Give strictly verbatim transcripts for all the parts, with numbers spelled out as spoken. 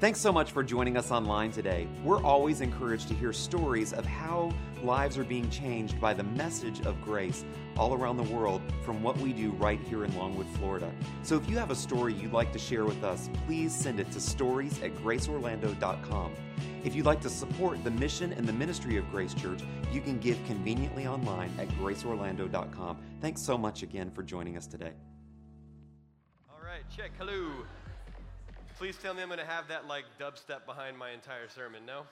Thanks so much for joining us online today. We're always encouraged to hear stories of how lives are being changed by the message of grace all around the world from what we do right here in Longwood, Florida. So if you have a story you'd like to share with us, please send it to stories at grace orlando dot com. If you'd like to support the mission and the ministry of Grace Church, you can give conveniently online at grace orlando dot com. Thanks so much again for joining us today. All right, check. Hello. Please tell me I'm going to have that like dubstep behind my entire sermon, no?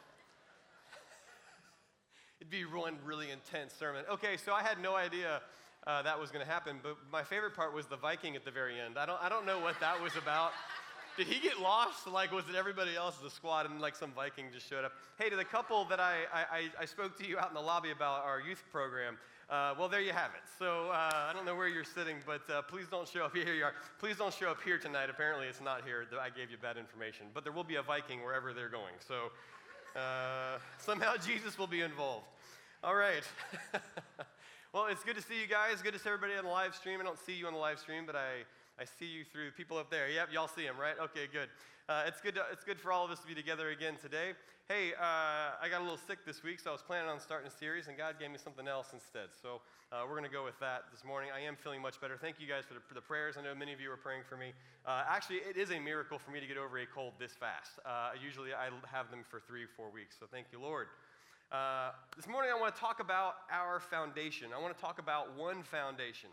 It'd be one really intense sermon. Okay, so I had no idea uh, that was going to happen, but my favorite part was the Viking at the very end. I don't, I don't know what that was about. Did he get lost? Like, was it everybody else in the squad and like some Viking just showed up? Hey, to the couple that I, I, I spoke to you out in the lobby about our youth program, uh, well, there you have it. So uh, I don't know where you're sitting, but uh, please don't show up. Here you are. Please don't show up here tonight. Apparently it's not here. I gave you bad information. But there will be a Viking wherever they're going. So uh, somehow Jesus will be involved. All right. Well, it's good to see you guys. Good to see everybody on the live stream. I don't see you on the live stream, but I... I see you through people up there. Yep, y'all see them, right? Okay, good. Uh, it's good. To, it's good for all of us to be together again today. Hey, uh, I got a little sick this week, so I was planning on starting a series, and God gave me something else instead. So uh, we're going to go with that this morning. I am feeling much better. Thank you guys for the, for the prayers. I know many of you are praying for me. Uh, actually, it is a miracle for me to get over a cold this fast. Uh, usually, I have them for three, four weeks. So thank you, Lord. Uh, this morning, I want to talk about our foundation. I want to talk about one foundation.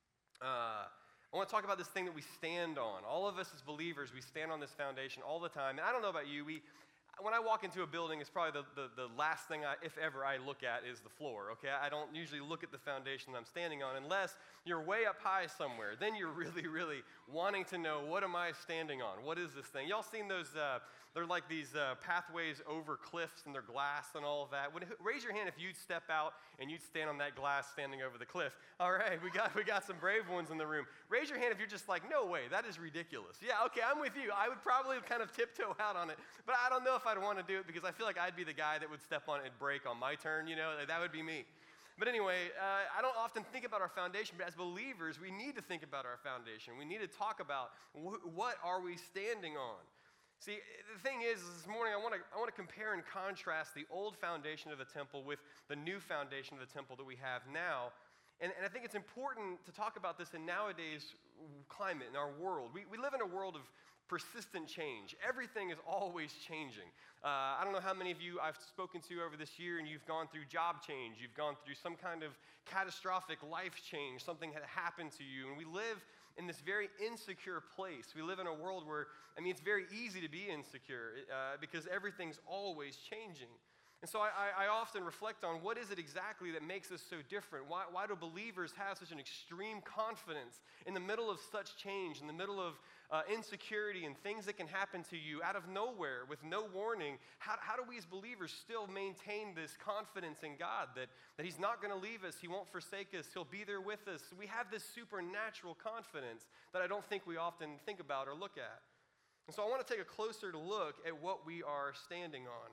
Uh, I want to talk about this thing that we stand on. All of us as believers, we stand on this foundation all the time. And I don't know about you, we, when I walk into a building, it's probably the, the, the last thing, I, if ever, I look at is the floor, okay? I don't usually look at the foundation that I'm standing on unless you're way up high somewhere. Then you're really, really wanting to know, what am I standing on? What is this thing? Y'all seen those, uh, they're like these uh, pathways over cliffs and they're glass and all of that. When, raise your hand if you'd step out and you'd stand on that glass standing over the cliff. All right, we got, we got some brave ones in the room. Raise your hand if you're just like, no way, that is ridiculous. Yeah, okay, I'm with you. I would probably kind of tiptoe out on it, but I don't know if I'd want to do it because I feel like I'd be the guy that would step on it and break on my turn, you know, that would be me. But anyway, uh, I don't often think about our foundation, but as believers, we need to think about our foundation. We need to talk about wh- what are we standing on. See, the thing is, this morning I want to I want to compare and contrast the old foundation of the temple with the new foundation of the temple that we have now. And, and I think it's important to talk about this in nowadays climate, in our world. We, we live in a world of persistent change. Everything is always changing. Uh, I don't know how many of you I've spoken to over this year and you've gone through job change. You've gone through some kind of catastrophic life change. Something had happened to you. And we live in this very insecure place. We live in a world where, I mean, it's very easy to be insecure uh, because everything's always changing. And so I, I, I often reflect on what is it exactly that makes us so different? Why, why do believers have such an extreme confidence in the middle of such change, in the middle of uh, insecurity and things that can happen to you out of nowhere with no warning? How, how do we as believers still maintain this confidence in God that, that He's not going to leave us, He won't forsake us, He'll be there with us? We have this supernatural confidence that I don't think we often think about or look at. And so I want to take a closer look at what we are standing on.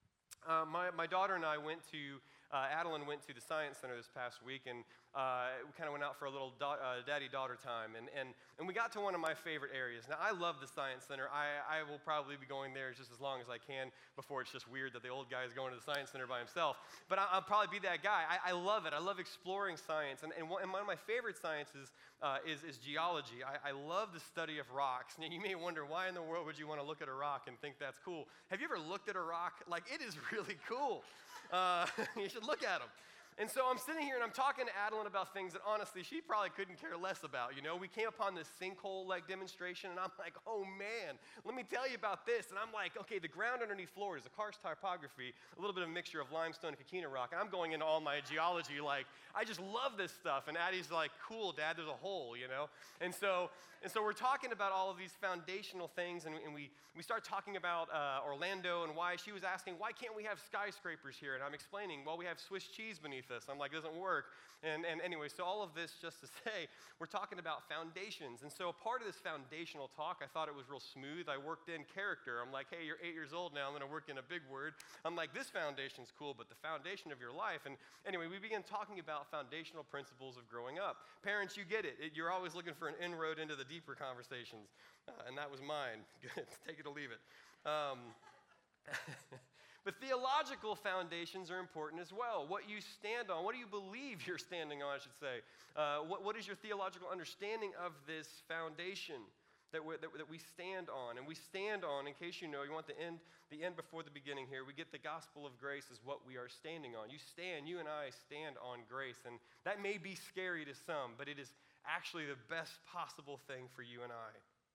Uh, my, my daughter and I went to, uh, Adeline went to the Science Center this past week, and uh, we kind of went out for a little da- uh, daddy-daughter time, and, and, and we got to one of my favorite areas. Now, I love the Science Center. I, I will probably be going there just as long as I can before it's just weird that the old guy is going to the Science Center by himself. But I, I'll probably be that guy. I, I love it. I love exploring science, and, and, one, and one of my favorite sciences uh, is, is geology. I, I love the study of rocks. Now, you may wonder, why in the world would you want to look at a rock and think that's cool? Have you ever looked at a rock? Like, it is really cool. Uh, you should look at them. And so I'm sitting here and I'm talking to Adeline about things that honestly she probably couldn't care less about. You know, we came upon this sinkhole like demonstration and I'm like, oh man, let me tell you about this. And I'm like, okay, the ground underneath Florida is a karst topography, a little bit of a mixture of limestone and coquina rock. And I'm going into all my geology like, I just love this stuff. And Addie's like, cool, Dad, there's a hole, you know? And so and so we're talking about all of these foundational things, and, and we, we start talking about uh, Orlando and why. She was asking, why can't we have skyscrapers here? And I'm explaining, well, we have Swiss cheese beneath us. I'm like, it doesn't work. And, and anyway, so all of this just to say, we're talking about foundations. And so a part of this foundational talk, I thought it was real smooth. I worked in character. I'm like, hey, you're eight years old now. I'm going to work in a big word. I'm like, this foundation's cool, but the foundation of your life. And anyway, we began talking about foundational principles of growing up. Parents, you get it. it you're always looking for an inroad into the deeper conversations. Uh, and that was mine. Take it or leave it. Um, but theological foundations are important as well. What you stand on, what do you believe you're standing on, I should say. Uh, what, what is your theological understanding of this foundation that, we, that, that we stand on? And we stand on, in case you know, you want the end, the end before the beginning here, we get the gospel of grace is what we are standing on. You stand, you and I stand on grace. And that may be scary to some, but it is actually the best possible thing for you and I.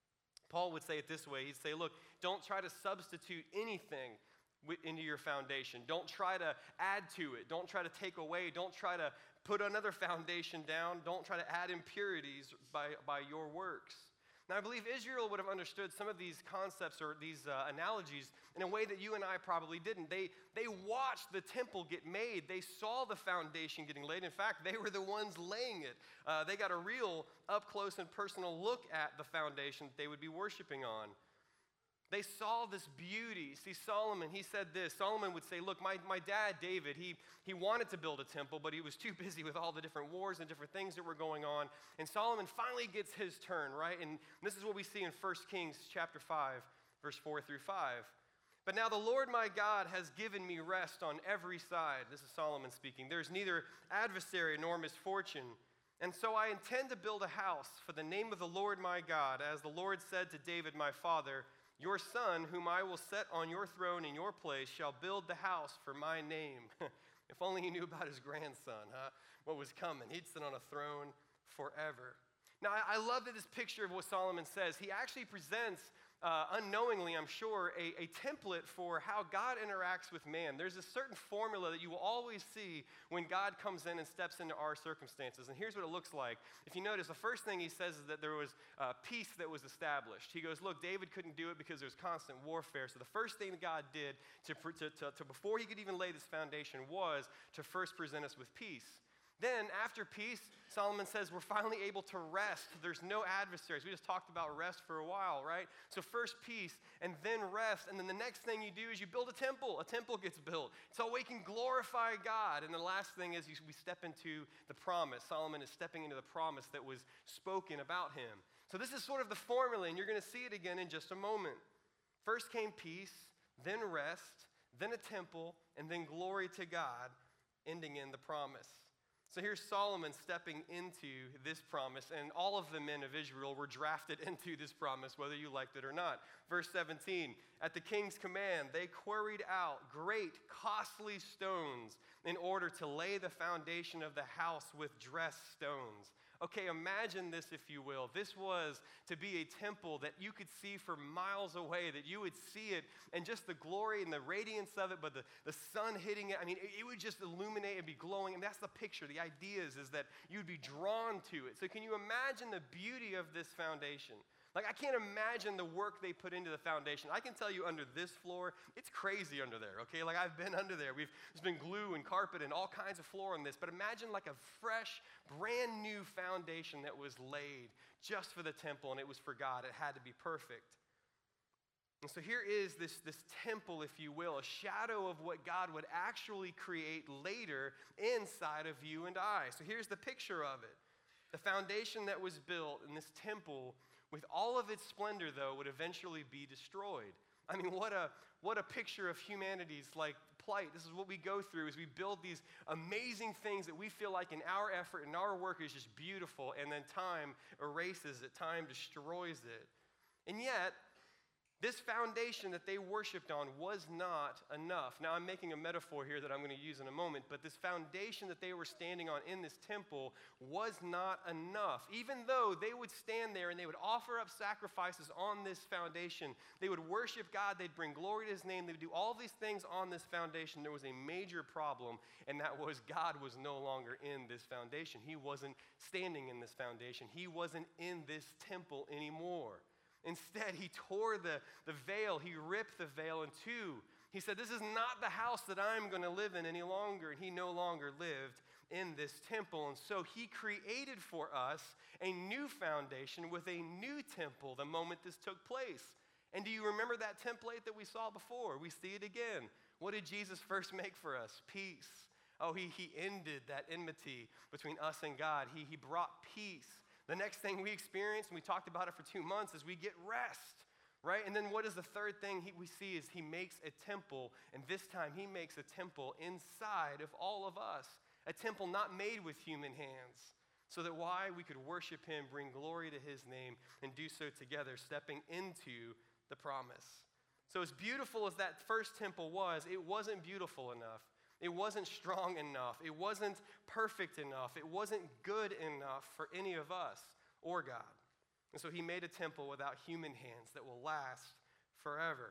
Paul would say it this way. He'd say, look, don't try to substitute anything into your foundation. Don't try to add to it. Don't try to take away. Don't try to put another foundation down. Don't try to add impurities by, by your works. Now, I believe Israel would have understood some of these concepts or these uh, analogies in a way that you and I probably didn't. They, they watched the temple get made. They saw the foundation getting laid. In fact, they were the ones laying it. Uh, they got a real up-close and personal look at the foundation that they would be worshiping on. They saw this beauty. See, Solomon, he said this. Solomon would say, look, my, my dad, David, he, he wanted to build a temple, but he was too busy with all the different wars and different things that were going on. And Solomon finally gets his turn, right? And this is what we see in First Kings chapter five, verse four through five. But now the Lord my God has given me rest on every side. This is Solomon speaking. There's neither adversary nor misfortune. And so I intend to build a house for the name of the Lord my God, as the Lord said to David my father, your son, whom I will set on your throne in your place, shall build the house for my name. If only he knew about his grandson, huh? What was coming. He'd sit on a throne forever. Now, I love that this picture of what Solomon says. He actually presents, uh, unknowingly, I'm sure, a, a template for how God interacts with man. There's a certain formula that you will always see when God comes in and steps into our circumstances. And here's what it looks like. If you notice, the first thing he says is that there was uh, peace that was established. He goes, look, David couldn't do it because there was constant warfare. So the first thing that God did to, to, to, to before he could even lay this foundation was to first present us with peace. Then, after peace, Solomon says we're finally able to rest. There's no adversaries. We just talked about rest for a while, right? So first peace, and then rest. And then the next thing you do is you build a temple. A temple gets built. So we can glorify God. And the last thing is you, we step into the promise. Solomon is stepping into the promise that was spoken about him. So this is sort of the formula, and you're going to see it again in just a moment. First came peace, then rest, then a temple, and then glory to God, ending in the promise. So here's Solomon stepping into this promise, and all of the men of Israel were drafted into this promise, whether you liked it or not. Verse seventeen, at the king's command, they quarried out great, costly stones in order to lay the foundation of the house with dressed stones. Okay, imagine this, if you will. This was to be a temple that you could see for miles away, that you would see it, and just the glory and the radiance of it, but the, the sun hitting it, I mean, it, it would just illuminate and be glowing, and that's the picture. The idea is, is that you'd be drawn to it. So can you imagine the beauty of this foundation? Like, I can't imagine the work they put into the foundation. I can tell you under this floor, it's crazy under there, okay? Like, I've been under there. We've, there's been glue and carpet and all kinds of floor on this. But imagine like a fresh, brand new foundation that was laid just for the temple, and it was for God. It had to be perfect. And so here is this, this temple, if you will, a shadow of what God would actually create later inside of you and I. So here's the picture of it. The foundation that was built in this temple with all of its splendor, though, would eventually be destroyed. I mean, what a what a picture of humanity's like plight. This is what we go through, is we build these amazing things that we feel like in our effort and our work is just beautiful, and then time erases it, time destroys it. And yet, this foundation that they worshiped on was not enough. Now, I'm making a metaphor here that I'm going to use in a moment, but this foundation that they were standing on in this temple was not enough. Even though they would stand there and they would offer up sacrifices on this foundation, they would worship God, they'd bring glory to his name, they would do all these things on this foundation. There was a major problem, and that was God was no longer in this foundation. He wasn't standing in this foundation. He wasn't in this temple anymore. Instead, he tore the, the veil. He ripped the veil in two. He said, this is not the house that I'm going to live in any longer. And he no longer lived in this temple. And so he created for us a new foundation with a new temple the moment this took place. And do you remember that template that we saw before? We see it again. What did Jesus first make for us? Peace. Oh, he, he ended that enmity between us and God. He, he brought peace. The next thing we experience, and we talked about it for two months, is we get rest. right? And then what is the third thing he, we see is he makes a temple, and this time he makes a temple inside of all of us, a temple not made with human hands, so that why we could worship him, bring glory to his name, and do so together, stepping into the promise. So as beautiful as that first temple was, it wasn't beautiful enough. It wasn't strong enough. It wasn't perfect enough. It wasn't good enough for any of us or God. And so he made a temple without human hands that will last forever.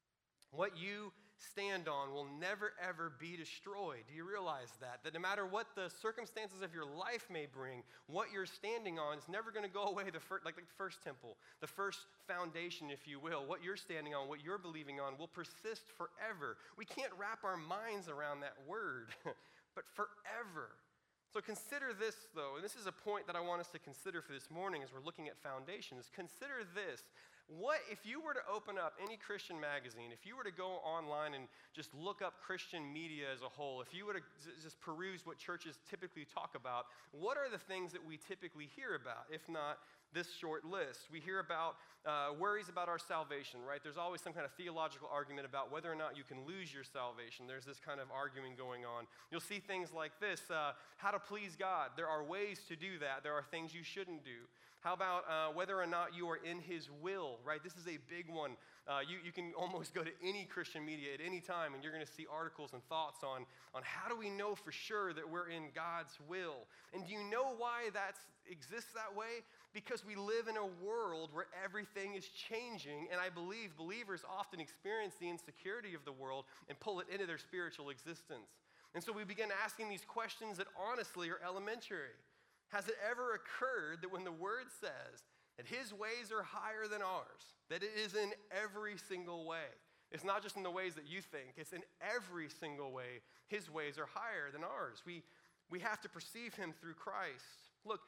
What you stand on will never, ever be destroyed. Do you realize that? That no matter what the circumstances of your life may bring, what you're standing on is never going to go away, the first, like the first temple, the first foundation, if you will. What you're standing on, what you're believing on will persist forever. We can't wrap our minds around that word, but forever. So consider this, though, and this is a point that I want us to consider for this morning as we're looking at foundations. Consider this. What if you were to open up any Christian magazine, if you were to go online and just look up Christian media as a whole, if you were to just peruse what churches typically talk about, what are the things that we typically hear about, if not this short list? We hear about uh, worries about our salvation, right? There's always some kind of theological argument about whether or not you can lose your salvation. There's this kind of arguing going on. You'll see things like this, uh, how to please God. There are ways to do that. There are things you shouldn't do. How about uh, whether or not you are in his will, right? This is a big one. Uh, you, you can almost go to any Christian media at any time, and you're going to see articles and thoughts on, on how do we know for sure that we're in God's will? And do you know why that exists that way? Because we live in a world where everything is changing, and I believe believers often experience the insecurity of the world and pull it into their spiritual existence. And so we begin asking these questions that honestly are elementary. Has it ever occurred that when the word says that his ways are higher than ours, that it is in every single way? It's not just in the ways that you think, it's in every single way. His ways are higher than ours. We, we have to perceive him through Christ. Look,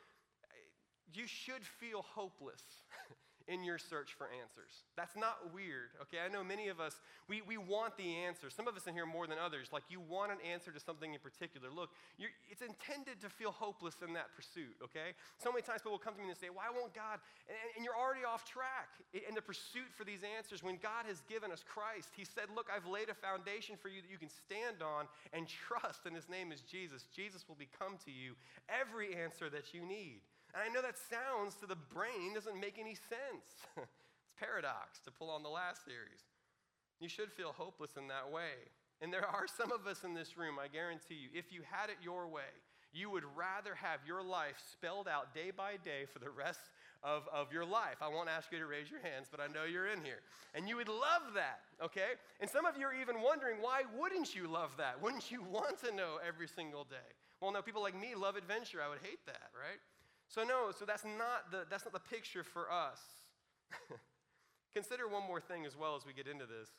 you should feel hopeless in your search for answers. That's not weird, okay? I know many of us, we, we want the answer. Some of us in here more than others, like you want an answer to something in particular. Look, you're, it's intended to feel hopeless in that pursuit, okay? So many times people come to me and say, why won't God? And, and you're already off track in the pursuit for these answers. When God has given us Christ, he said, look, I've laid a foundation for you that you can stand on and trust, and his name is Jesus. Jesus will become to you every answer that you need. And I know that sounds to the brain doesn't make any sense. It's paradox to pull on the last series. You should feel hopeless in that way. And there are some of us in this room, I guarantee you, if you had it your way, you would rather have your life spelled out day by day for the rest of, of your life. I won't ask you to raise your hands, but I know you're in here. And you would love that, okay? And some of you are even wondering, why wouldn't you love that? Wouldn't you want to know every single day? Well, no, people like me love adventure. I would hate that, right? So no, so that's not the, that's not the picture for us. Consider one more thing as well as we get into this.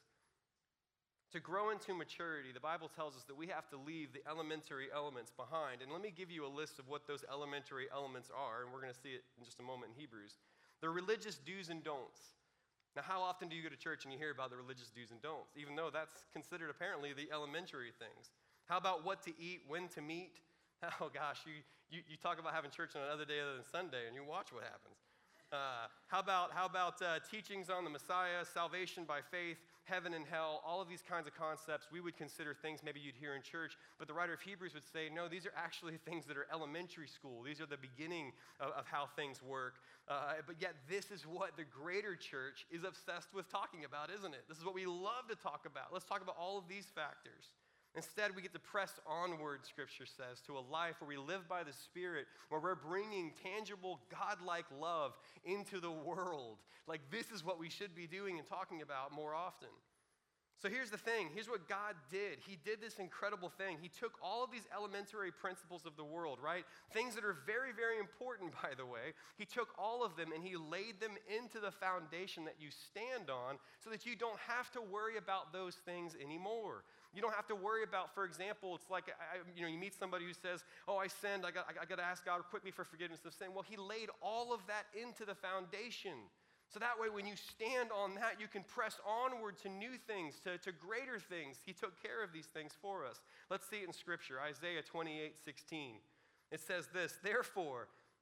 To grow into maturity, the Bible tells us that we have to leave the elementary elements behind. And let me give you a list of what those elementary elements are, and we're going to see it in just a moment in Hebrews. They're religious do's and don'ts. Now, how often do you go to church and you hear about the religious do's and don'ts, even though that's considered apparently the elementary things? How about what to eat, when to meet? Oh gosh, you, you, you talk about having church on another day other than Sunday, and you watch what happens. Uh, how about, how about uh, teachings on the Messiah, salvation by faith, heaven and hell, all of these kinds of concepts we would consider things maybe you'd hear in church, but the writer of Hebrews would say, no, these are actually things that are elementary school. These are the beginning of, of how things work. Uh, but yet this is what the greater church is obsessed with talking about, isn't it? This is what we love to talk about. Let's talk about all of these factors. Instead, we get to press onward, Scripture says, to a life where we live by the Spirit, where we're bringing tangible, God-like love into the world. Like, this is what we should be doing and talking about more often. So here's the thing. Here's what God did. He did this incredible thing. He took all of these elementary principles of the world, right? Things that are very, very important, by the way. He took all of them and he laid them into the foundation that you stand on so that you don't have to worry about those things anymore. You don't have to worry about, for example, it's like, I, you know, you meet somebody who says, oh, I sinned. I got, I got to ask God quickly for forgiveness of sin. Well, he laid all of that into the foundation. So that way, when you stand on that, you can press onward to new things, to, to greater things. He took care of these things for us. Let's see it in Scripture, Isaiah twenty-eight sixteen. It says this, therefore,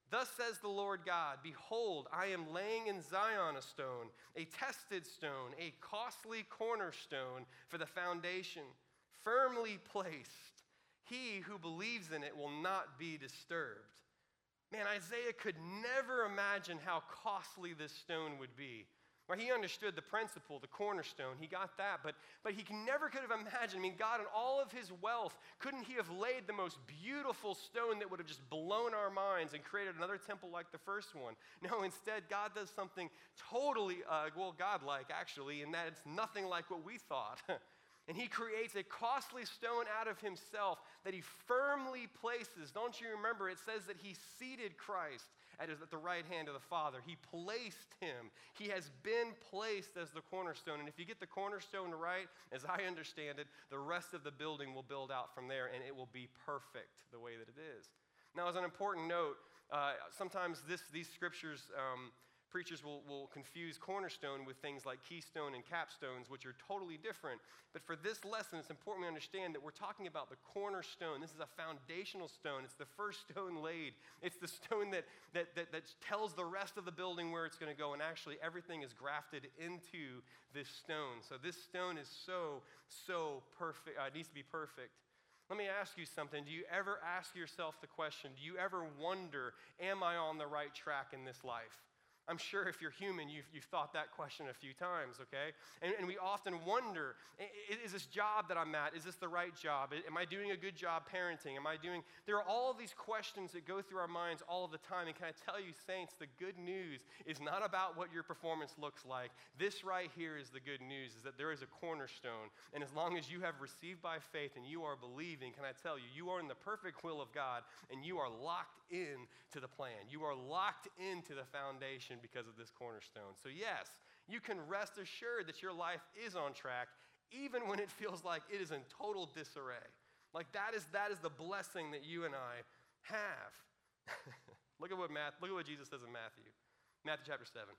Thus says the Lord God, behold, I am laying in Zion a stone, a tested stone, a costly cornerstone for the foundation, firmly placed. He who believes in it will not be disturbed. Man, Isaiah could never imagine how costly this stone would be. Right? He understood the principle, the cornerstone. He got that, but, but he never could have imagined. I mean, God, in all of his wealth, couldn't he have laid the most beautiful stone that would have just blown our minds and created another temple like the first one? No, instead, God does something totally, uh, well, God-like, actually, in that it's nothing like what we thought. And he creates a costly stone out of himself that he firmly places. Don't you remember? It says that he seated Christ at, his, at the right hand of the Father. He placed him. He has been placed as the cornerstone. And if you get the cornerstone right, as I understand it, the rest of the building will build out from there, and it will be perfect the way that it is. Now, as an important note, uh, sometimes this, these scriptures... Um, Preachers will, will confuse cornerstone with things like keystone and capstones, which are totally different. But for this lesson, it's important we understand that we're talking about the cornerstone. This is a foundational stone. It's the first stone laid. It's the stone that, that, that, that tells the rest of the building where it's going to go. And actually, everything is grafted into this stone. So this stone is so, so perfect. Uh, it needs to be perfect. Let me ask you something. Do you ever ask yourself the question, do you ever wonder, am I on the right track in this life? I'm sure if you're human, you've, you've thought that question a few times, okay? And, and we often wonder, is this job that I'm at, is this the right job? Am I doing a good job parenting? Am I doing, there are all these questions that go through our minds all of the time. And can I tell you, saints, the good news is not about what your performance looks like. This right here is the good news, is that there is a cornerstone. And as long as you have received by faith and you are believing, can I tell you, you are in the perfect will of God and you are locked in to the plan. You are locked into the foundation because of this cornerstone. So yes, you can rest assured that your life is on track, even when it feels like it is in total disarray. Like that is that is the blessing that you and I have. look at what Matt, look at what Jesus says in Matthew. Matthew chapter seven.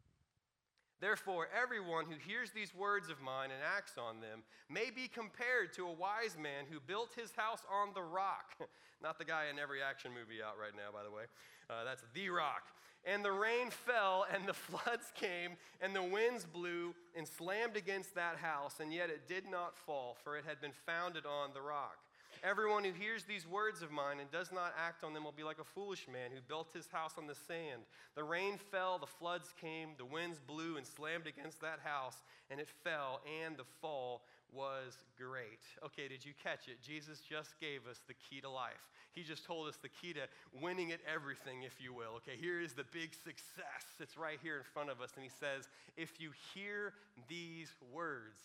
Therefore, everyone who hears these words of mine and acts on them may be compared to a wise man who built his house on the rock. Not the guy in every action movie out right now, by the way. Uh, that's The Rock. And the rain fell, and the floods came, and the winds blew and slammed against that house, and yet it did not fall, for it had been founded on the rock. Everyone who hears these words of mine and does not act on them will be like a foolish man who built his house on the sand. The rain fell, the floods came, the winds blew and slammed against that house, and it fell, and the fall was great. Okay, did you catch it? Jesus just gave us the key to life. He just told us the key to winning at everything, if you will. Okay, here is the big success. It's right here in front of us, and he says, if you hear these words,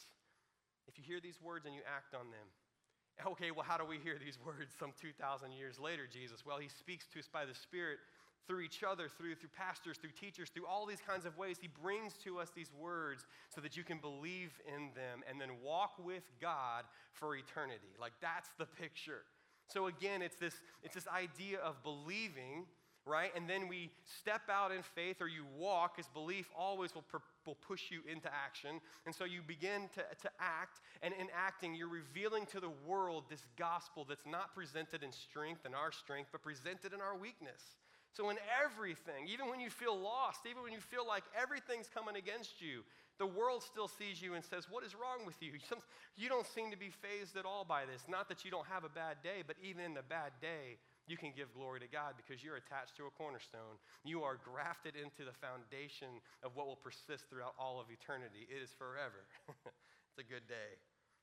if you hear these words and you act on them, okay, well, how do we hear these words some two thousand years later, Jesus? Well, he speaks to us by the Spirit through each other, through, through pastors, through teachers, through all these kinds of ways. He brings to us these words so that you can believe in them and then walk with God for eternity. Like, that's the picture. So again, it's this, it's this idea of believing, right? And then we step out in faith, or you walk, as belief always will, per, will push you into action. And so you begin to, to act, and in acting, you're revealing to the world this gospel that's not presented in strength and our strength, but presented in our weakness. So in everything, even when you feel lost, even when you feel like everything's coming against you, the world still sees you and says, what is wrong with you? You don't seem to be fazed at all by this. Not that you don't have a bad day, but even in the bad day, you can give glory to God because you're attached to a cornerstone. You are grafted into the foundation of what will persist throughout all of eternity. It is forever. It's a good day.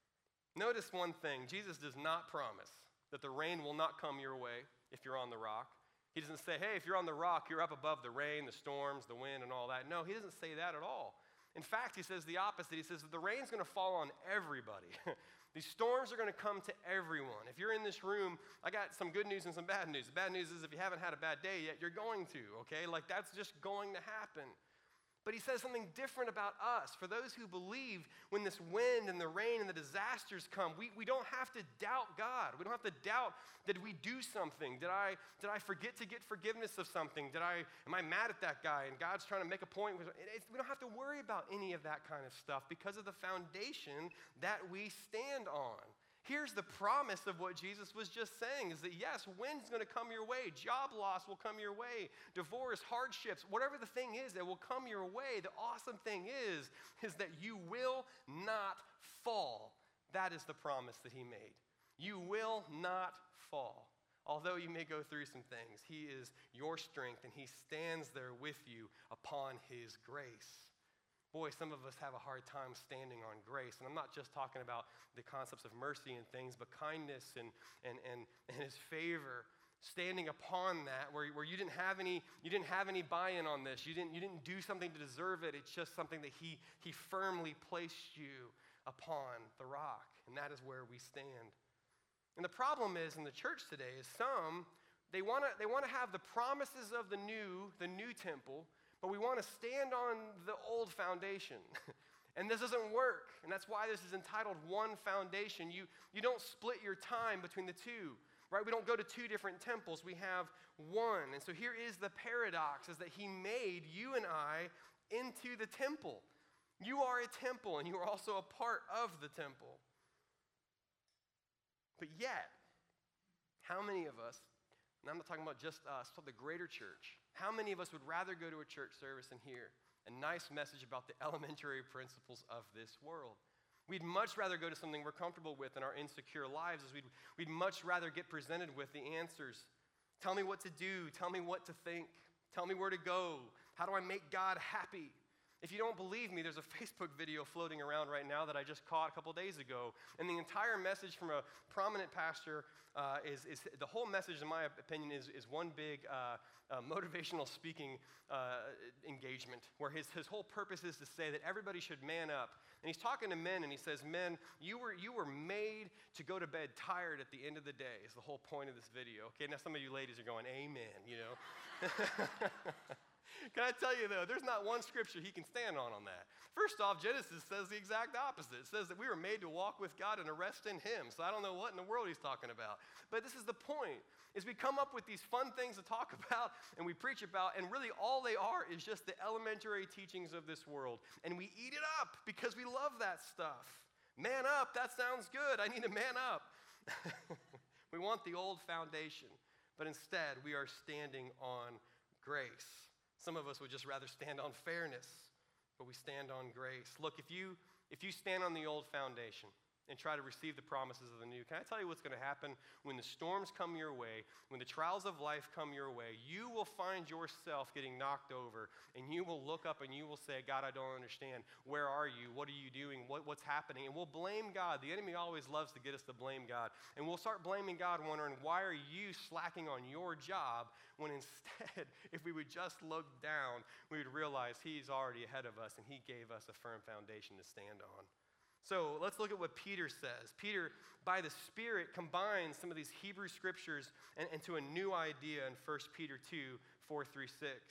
Notice one thing. Jesus does not promise that the rain will not come your way if you're on the rock. He doesn't say, hey, if you're on the rock, you're up above the rain, the storms, the wind, and all that. No, he doesn't say that at all. In fact, he says the opposite. He says that the rain's going to fall on everybody. These storms are going to come to everyone. If you're in this room, I got some good news and some bad news. The bad news is if you haven't had a bad day yet, you're going to, okay? Like, that's just going to happen. But he says something different about us. For those who believe, when this wind and the rain and the disasters come, we, we don't have to doubt God. We don't have to doubt, did we do something? Did I, did I forget to get forgiveness of something? Did I, am I mad at that guy and God's trying to make a point? It's, we don't have to worry about any of that kind of stuff because of the foundation that we stand on. Here's the promise of what Jesus was just saying, is that yes, wind's going to come your way. Job loss will come your way. Divorce, hardships, whatever the thing is, it will come your way. The awesome thing is, is that you will not fall. That is the promise that he made. You will not fall. Although you may go through some things, he is your strength, and he stands there with you upon his grace. Boy, some of us have a hard time standing on grace. And I'm not just talking about the concepts of mercy and things, but kindness and, and, and, and his favor, standing upon that, where, where you didn't have any, you didn't have any buy-in on this. You didn't, you didn't do something to deserve it. It's just something that he, he firmly placed you upon the rock. And that is where we stand. And the problem is in the church today is some, they want to they want to have the promises of the new, the new temple, but we want to stand on the old foundation. And this doesn't work. And that's why this is entitled One Foundation. You, you don't split your time between the two, right? We don't go to two different temples. We have one. And so here is the paradox, is that he made you and I into the temple. You are a temple, and you are also a part of the temple. But yet, how many of us, and I'm not talking about just us, but the greater church, how many of us would rather go to a church service and hear a nice message about the elementary principles of this world? We'd much rather go to something we're comfortable with in our insecure lives, as we'd, we'd much rather get presented with the answers. Tell me what to do. Tell me what to think. Tell me where to go. How do I make God happy? If you don't believe me, there's a Facebook video floating around right now that I just caught a couple days ago. And the entire message from a prominent pastor uh, is, is, the whole message, in my opinion, is, is one big uh, uh, motivational speaking uh, engagement, where his, his whole purpose is to say that everybody should man up. And he's talking to men, and he says, men, you were, you were made to go to bed tired at the end of the day, is the whole point of this video. Okay, now some of you ladies are going, amen, you know. Can I tell you, though, there's not one scripture he can stand on on that. First off, Genesis says the exact opposite. It says that we were made to walk with God and to rest in him. So I don't know what in the world he's talking about. But this is the point, is we come up with these fun things to talk about and we preach about, and really all they are is just the elementary teachings of this world. And we eat it up because we love that stuff. Man up, that sounds good. I need to man up. We want the old foundation. But instead, we are standing on grace. Some of us would just rather stand on fairness, but we stand on grace. Look, if you if you stand on the old foundation and try to receive the promises of the new, can I tell you what's going to happen when the storms come your way, when the trials of life come your way? You will find yourself getting knocked over, and you will look up and you will say, God, I don't understand. Where are you? What are you doing? What, what's happening? And we'll blame God. The enemy always loves to get us to blame God. And we'll start blaming God, wondering, why are you slacking on your job? When instead, if we would just look down, we would realize he's already ahead of us, and he gave us a firm foundation to stand on. So let's look at what Peter says. Peter, by the Spirit, combines some of these Hebrew scriptures and, into a new idea in First Peter two, four through six.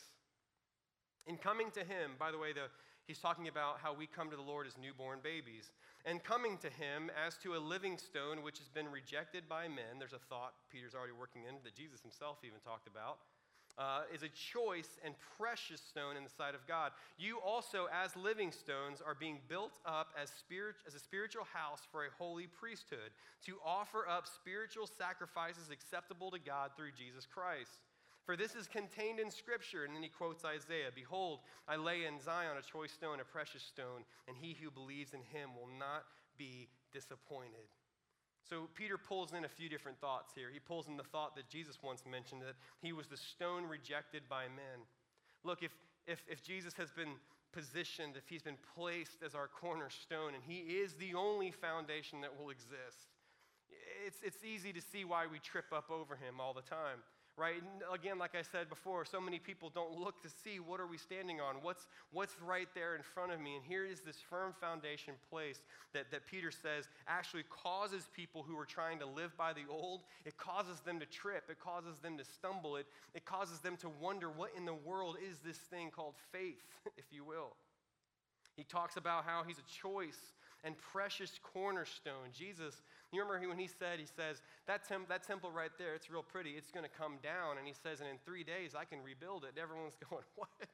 In coming to him, by the way, the, he's talking about how we come to the Lord as newborn babies. And coming to him as to a living stone which has been rejected by men. There's a thought Peter's already working in that Jesus himself even talked about. Uh, is a choice and precious stone in the sight of God. You also, as living stones, are being built up as, spirit, as a spiritual house for a holy priesthood, to offer up spiritual sacrifices acceptable to God through Jesus Christ. For this is contained in Scripture, and then he quotes Isaiah, behold, I lay in Zion a choice stone, a precious stone, and he who believes in him will not be disappointed. So Peter pulls in a few different thoughts here. He pulls in the thought that Jesus once mentioned, that he was the stone rejected by men. Look, if, if, if Jesus has been positioned, if he's been placed as our cornerstone, and he is the only foundation that will exist, it's, it's easy to see why we trip up over him all the time. Right? And again, like I said before, so many people don't look to see what are we standing on, what's, what's right there in front of me. And here is this firm foundation place that, that Peter says actually causes people who are trying to live by the old, it causes them to trip, it causes them to stumble, it, it causes them to wonder what in the world is this thing called faith, if you will. He talks about how he's a choice and precious cornerstone. Jesus, you remember when he said, he says, that, temp- that temple right there, it's real pretty, it's going to come down. And he says, and in three days I can rebuild it. And everyone's going, what?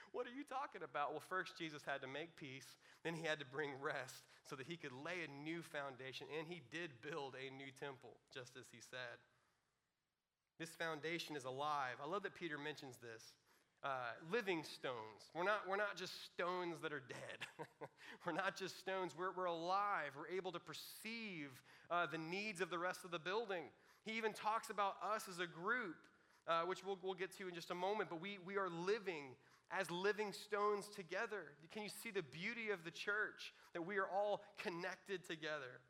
What are you talking about? Well, first Jesus had to make peace, then he had to bring rest so that he could lay a new foundation, and he did build a new temple, just as he said. This foundation is alive. I love that Peter mentions this. Uh, living stones. We're not, we're not just stones that are dead. We're not just stones. We're, we're alive. We're able to perceive uh, the needs of the rest of the building. He even talks about us as a group, uh, which we'll, we'll get to in just a moment, but we, we are living as living stones together. Can you see the beauty of the church, that we are all connected together?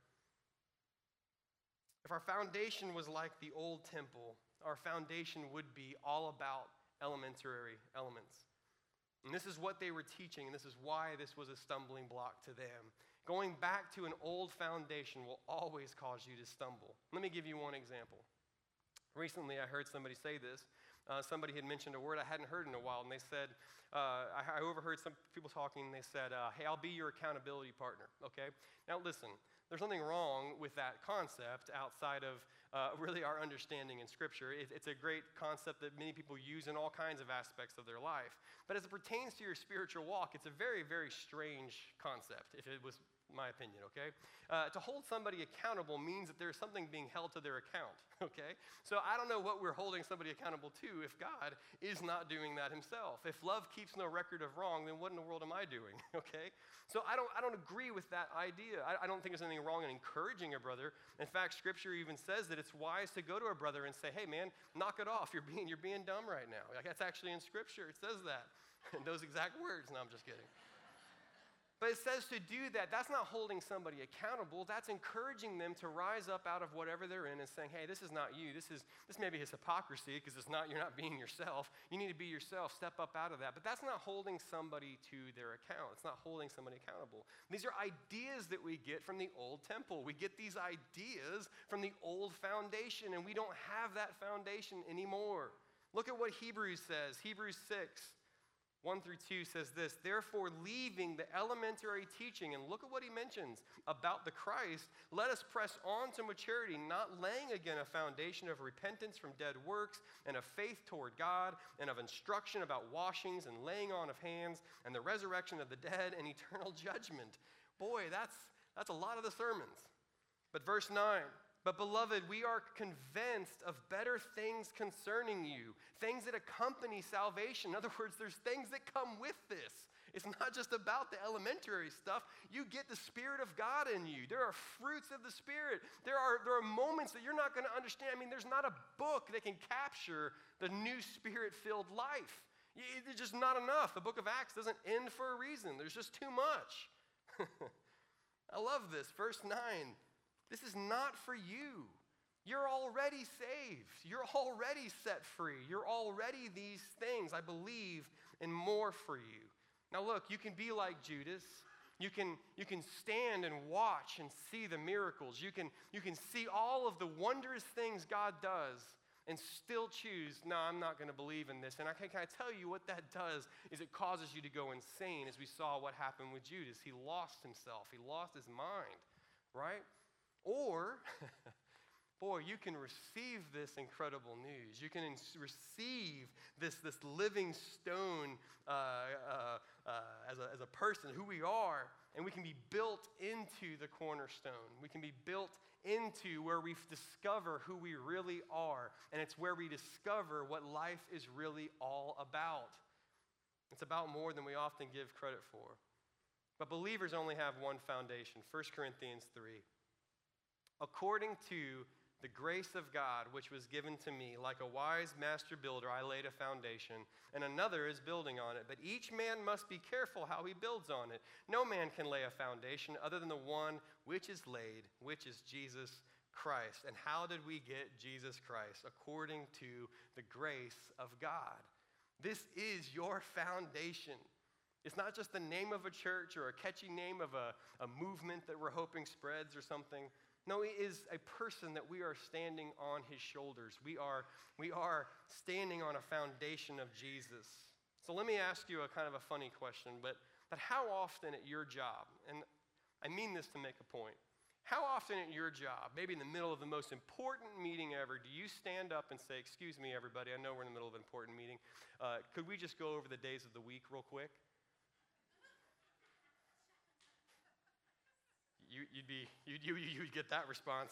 If our foundation was like the old temple, our foundation would be all about elementary elements. And this is what they were teaching, and this is why this was a stumbling block to them. Going back to an old foundation will always cause you to stumble. Let me give you one example. Recently, I heard somebody say this. Uh, somebody had mentioned a word I hadn't heard in a while, and they said, uh, I, I overheard some people talking, and they said, uh, hey, I'll be your accountability partner, okay? Now listen, there's nothing wrong with that concept outside of uh, really our understanding in Scripture. It, it's a great concept that many people use in all kinds of aspects of their life. But as it pertains to your spiritual walk, it's a very, very strange concept, if it was my opinion, okay? Uh, to hold somebody accountable means that there's something being held to their account, okay? So I don't know what we're holding somebody accountable to if God is not doing that himself. If love keeps no record of wrong, then what in the world am I doing, okay? So I don't, I don't agree with that idea. I, I don't think there's anything wrong in encouraging a brother. In fact, Scripture even says that it's wise to go to a brother and say, hey, man, knock it off. You're being, you're being dumb right now. Like, that's actually in Scripture. It says that. Those exact words. No, I'm just kidding. But it says to do that. That's not holding somebody accountable. That's encouraging them to rise up out of whatever they're in and saying, hey, this is not you. This is this maybe is hypocrisy because it's not, you're not being yourself. You need to be yourself. Step up out of that. But that's not holding somebody to their account. It's not holding somebody accountable. These are ideas that we get from the old temple. We get these ideas from the old foundation, and we don't have that foundation anymore. Look at what Hebrews says. Hebrews six. one through two says this, therefore leaving the elementary teaching, and look at what he mentions about the Christ, let us press on to maturity, not laying again a foundation of repentance from dead works and of faith toward God and of instruction about washings and laying on of hands and the resurrection of the dead and eternal judgment. Boy, that's, that's a lot of the sermons. But verse nine, but beloved, we are convinced of better things concerning you, things that accompany salvation. In other words, there's things that come with this. It's not just about the elementary stuff. You get the Spirit of God in you. There are fruits of the Spirit. There are, there are moments that you're not going to understand. I mean, there's not a book that can capture the new Spirit-filled life. It's just not enough. The book of Acts doesn't end for a reason. There's just too much. I love this. Verse nine. This is not for you. You're already saved. You're already set free. You're already these things. I believe in more for you. Now look, you can be like Judas. You can, you can stand and watch and see the miracles. You can, you can see all of the wondrous things God does and still choose, no, I'm not going to believe in this. And I can, can I tell you what that does is it causes you to go insane, as we saw what happened with Judas. He lost himself. He lost his mind, right? Or, boy, you can receive this incredible news. You can ins- receive this, this living stone uh, uh, uh, as, a, as a person, who we are, and we can be built into the cornerstone. We can be built into where we discover who we really are, and it's where we discover what life is really all about. It's about more than we often give credit for. But believers only have one foundation, First Corinthians three. According to the grace of God, which was given to me, like a wise master builder, I laid a foundation, and another is building on it. But each man must be careful how he builds on it. No man can lay a foundation other than the one which is laid, which is Jesus Christ. And how did we get Jesus Christ? According to the grace of God. This is your foundation. It's not just the name of a church or a catchy name of a, a movement that we're hoping spreads or something. No, it is a person that we are standing on his shoulders. We are, we are standing on a foundation of Jesus. So let me ask you a kind of a funny question, but, but how often at your job, and I mean this to make a point, How often at your job, maybe in the middle of the most important meeting ever, do you stand up and say, excuse me, everybody, I know we're in the middle of an important meeting. Uh, could we just go over the days of the week real quick? You, you'd be, you'd, you, you'd get that response.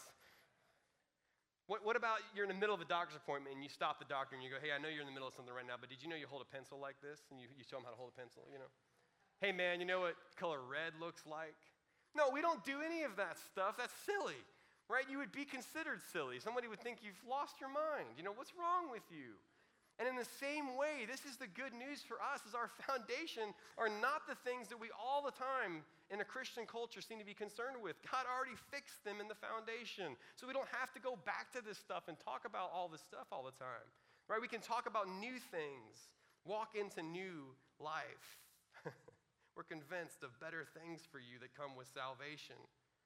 What, what about you're in the middle of a doctor's appointment and you stop the doctor and you go, hey, I know you're in the middle of something right now, but did you know you hold a pencil like this? And you, you show them how to hold a pencil, you know? Hey, man, you know what color red looks like? No, we don't do any of that stuff. That's silly, right? You would be considered silly. Somebody would think you've lost your mind. You know, what's wrong with you? And in the same way, this is the good news for us, is our foundation are not the things that we all the time in a Christian culture seem to be concerned with. God already fixed them in the foundation. So we don't have to go back to this stuff and talk about all this stuff all the time, right? We can talk about new things, walk into new life. We're convinced of better things for you that come with salvation.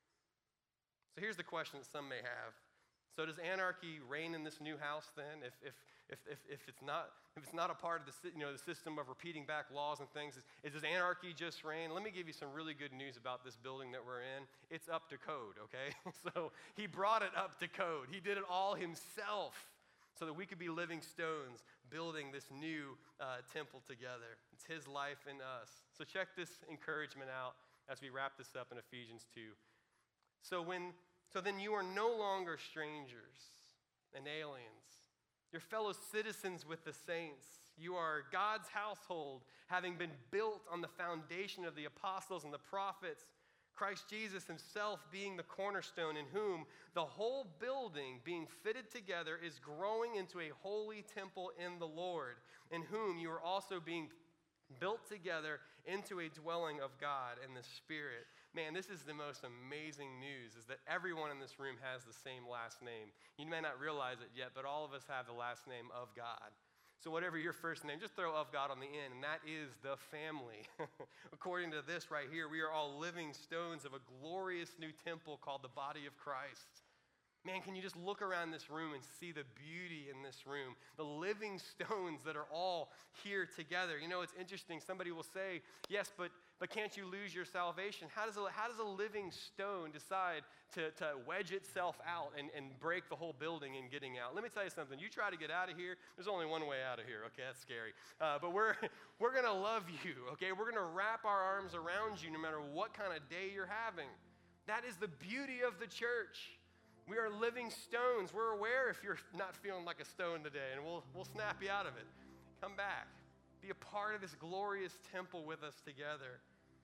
So here's the question that some may have. So does anarchy reign in this new house then? If, if, if, if, if, it's, not, if it's not a part of the, you know, the system of repeating back laws and things, is, is does anarchy just reign? Let me give you some really good news about this building that we're in. It's up to code, okay? So he brought it up to code. He did it all himself so that we could be living stones building this new uh, temple together. It's his life in us. So check this encouragement out as we wrap this up in Ephesians two. So when, so then you are no longer strangers and aliens. You're fellow citizens with the saints. You are God's household, having been built on the foundation of the apostles and the prophets, Christ Jesus himself being the cornerstone, in whom the whole building being fitted together is growing into a holy temple in the Lord, in whom you are also being built together into a dwelling of God in the Spirit. Man, this is the most amazing news, is that everyone in this room has the same last name. You may not realize it yet, but all of us have the last name of God. So whatever your first name, just throw of God on the end, and that is the family. According to this right here, we are all living stones of a glorious new temple called the body of Christ. Man, can you just look around this room and see the beauty in this room? The living stones that are all here together. You know, it's interesting. Somebody will say, yes, but but can't you lose your salvation? How does a, how does a living stone decide to, to wedge itself out and, and break the whole building in getting out? Let me tell you something. You try to get out of here, there's only one way out of here. Okay, that's scary. Uh, but we're, we're going to love you, okay? We're going to wrap our arms around you no matter what kind of day you're having. That is the beauty of the church. We are living stones. We're aware if you're not feeling like a stone today, and we'll, we'll snap you out of it. Come back. Be a part of this glorious temple with us together.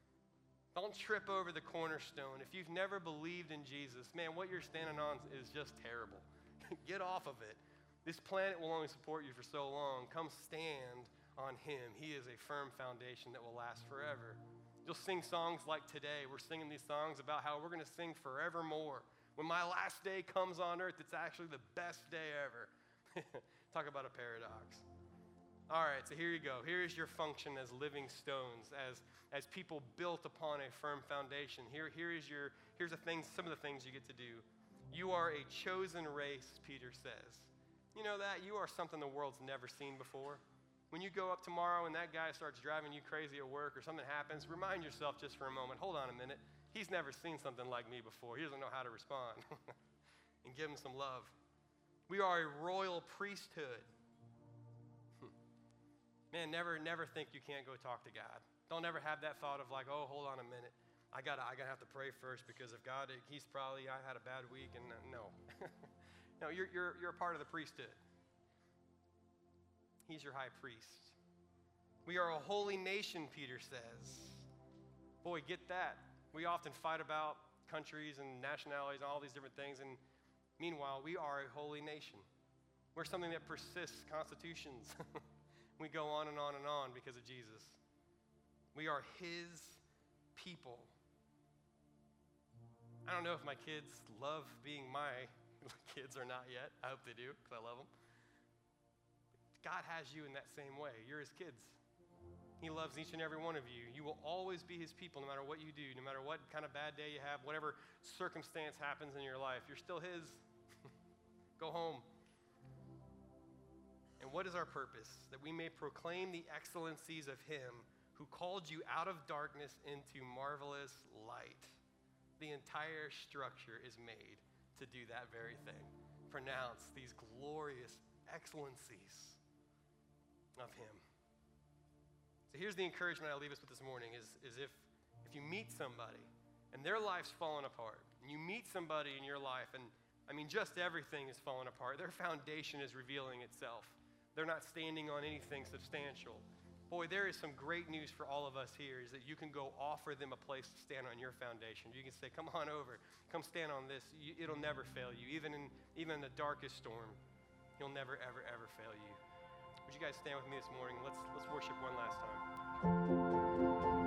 Don't trip over the cornerstone. If you've never believed in Jesus, man, what you're standing on is just terrible. Get off of it. This planet will only support you for so long. Come stand on him. He is a firm foundation that will last forever. You'll sing songs like today. We're singing these songs about how we're going to sing forevermore. When my last day comes on earth, it's actually the best day ever. Talk about a paradox. All right, so here you go. Here is your function as living stones, as, as people built upon a firm foundation. Here, here is your, here's the things, some of the things you get to do. You are a chosen race, Peter says. You know that? You are something the world's never seen before. When you go up tomorrow and that guy starts driving you crazy at work or something happens, remind yourself just for a moment, hold on a minute. He's never seen something like me before. He doesn't know how to respond. And give him some love. We are a royal priesthood. Man, never, never think you can't go talk to God. Don't ever have that thought of like, oh, hold on a minute. I gotta, I gotta have to pray first because if God, he's probably, I had a bad week and no. No, you're, you're, you're a part of the priesthood. He's your high priest. We are a holy nation, Peter says. Boy, get that. We often fight about countries and nationalities and all these different things, and meanwhile, we are a holy nation. We're something that persists, constitutions. We go on and on and on because of Jesus. We are his people. I don't know if my kids love being my kids or not yet. I hope they do because I love them. God has you in that same way. You're his kids. He loves each and every one of you. You will always be his people no matter what you do, no matter what kind of bad day you have, whatever circumstance happens in your life. You're still his. Go home. And what is our purpose? That we may proclaim the excellencies of him who called you out of darkness into marvelous light. The entire structure is made to do that very thing. Pronounce these glorious excellencies of him. So here's the encouragement I leave us with this morning is, is if, if you meet somebody and their life's fallen apart, and you meet somebody in your life and, I mean, just everything is falling apart. Their foundation is revealing itself. They're not standing on anything substantial. Boy, there is some great news for all of us here is that you can go offer them a place to stand on your foundation. You can say, come on over, come stand on this. You, it'll never fail you. Even in, even in the darkest storm, he'll never, ever, ever fail you. Would you guys stand with me this morning? Let's, let's worship one last time.